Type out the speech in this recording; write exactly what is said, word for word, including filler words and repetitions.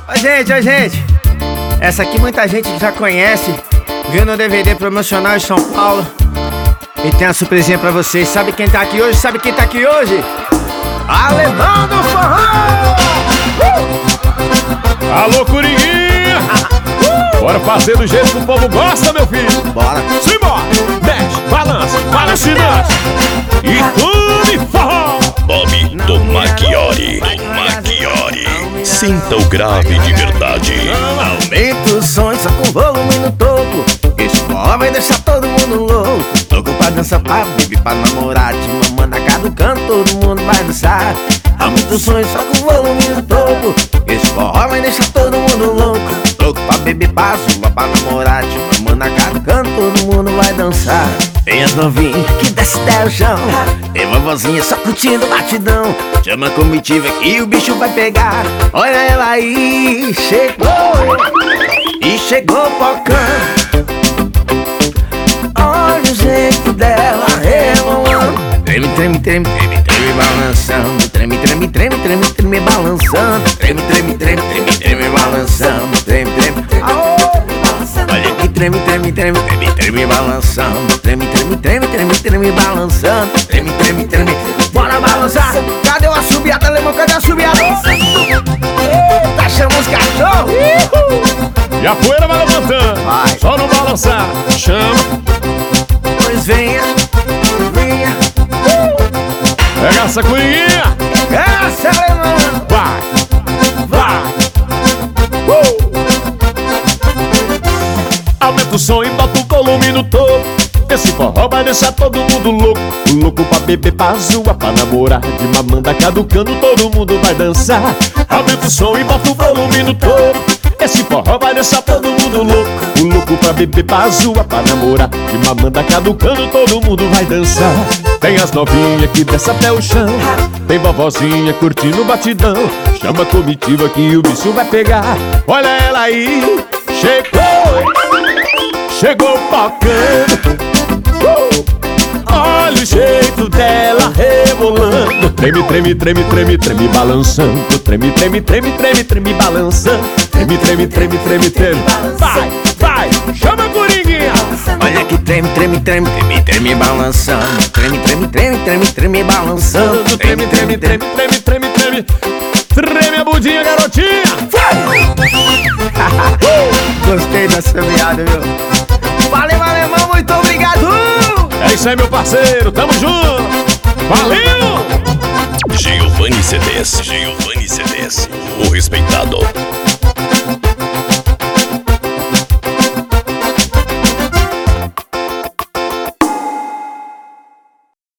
Ô gente, ô gente, essa aqui muita gente já conhece, viu no D V D promocional em São Paulo. E tem uma surpresinha pra vocês. Sabe quem tá aqui hoje? Sabe quem tá aqui hoje? Alemão do Forró! Uh! Alô, Coringuinha! Uh! Bora fazer do jeito que o povo gosta, meu filho! Bora! Simbora! Mexe, balança, balança e dança! E come forró! Bob do Maggiore, do Maggiore. Sinta o grave de verdade. Aumenta o som só com volume no topo. Esse forró vai deixar todo mundo louco. Louco pra dançar, pra beber, pra namorar. De mamãe na casa do canto, todo mundo vai dançar. Aumenta o som só com volume no topo. Esse forró vai deixar todo mundo louco. Louco pra beber, pra zumba, pra namorar. De mamãe na casa do canto, todo mundo vai dançar. Tem as novinhas que desce até o chão. Tem vovozinha só curtindo o batidão. Chama a comitiva que o bicho vai pegar. Olha ela aí, chegou. E chegou pocando. Olha o jeito dela rebolando. Treme, treme, treme, treme, treme, balançando. Treme, treme, treme, treme, treme, balançando. Treme, treme, treme, treme, treme, balançando. Treme, treme, treme. Olha que treme, treme, treme, treme, treme, balançando. Treme, treme, treme, treme, treme, balançando. Treme, treme, treme. Bora balançar. Cadê o assobiado, alemão? Cadê o assobiado? Eita, chama os cachorros. E a poeira vai levantando. Vai. Só não balançar. Chama. Pois venha, venha. Pega essa Coringuinha. Essa, alemão. Vai, vai. Uh! Aumenta o som e bota o volume no topo. Esse forró vai deixar todo mundo louco. Louco pra beber, pra zoar, pra namorar. De mamanda caducando, todo mundo vai dançar. Aumenta o som e bota o volume no topo. Esse forró vai deixar todo mundo louco. Louco pra beber, pra zoar, pra namorar. De mamanda caducando, todo mundo vai dançar. Tem as novinhas que desce até o chão. Tem vovozinha curtindo o batidão. Chama a comitiva que o bicho vai pegar. Olha ela aí, chegou. Chegou tocando. uh! Olha o jeito dela rebolando. Treme, treme, treme, treme, treme, balançando. Treme, treme, treme, treme, treme, balançando. Treme, treme, treme, treme, treme. Vai, vai, chama a Coringuinha. Olha que treme, treme, treme, treme, treme, balançando. Treme, treme, treme, treme, treme, balançando. Treme, treme, treme, treme, treme, treme. Treme a budinha, garotinha. Gostei dessa viada, viu? Valeu, alemão, muito obrigado! É isso aí, meu parceiro, tamo junto! Valeu! Giovanni C Ds, Giovanni C Ds, o respeitado.